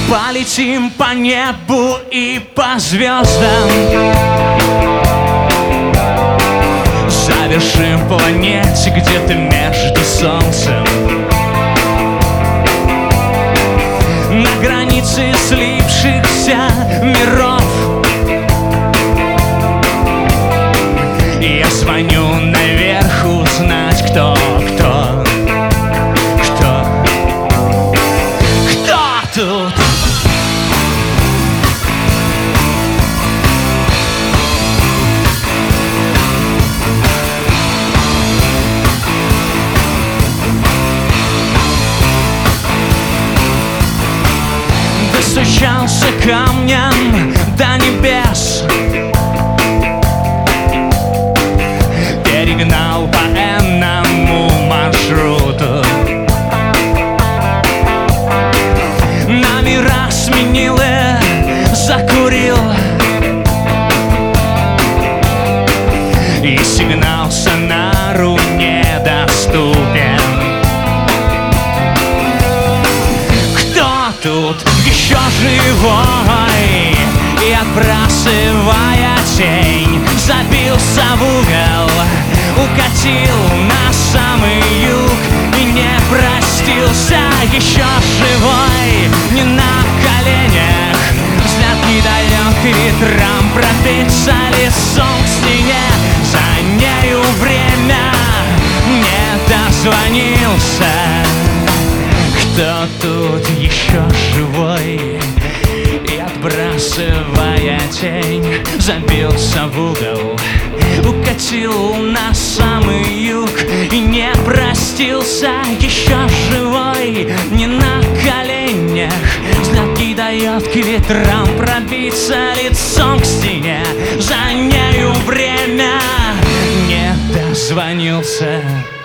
Полетим по небу и по звездам, завершим планете где-то между солнцем, на границе слипшихся миров. Я звоню наверх узнать, кто тут. Достучался камнем до небес, перегнал по энному маршруту, номера сменил и закурил, и сигнал сонару недоступен. Кто тут еще живой? И отбрасывая тень, забился в угол, укатил на самый юг и не простился. Еще живой, не на коленях, взгляд недалек ветрам пробиться лицом к стене. За нею время не дозвонился. Кто тут еще живой? И отбрасывая тень, забился в угол, укатил на самый юг и не простился. Еще живой, не на коленях, взгляд не дает к ветрам пробиться лицом к стене. За нею время не дозвонился.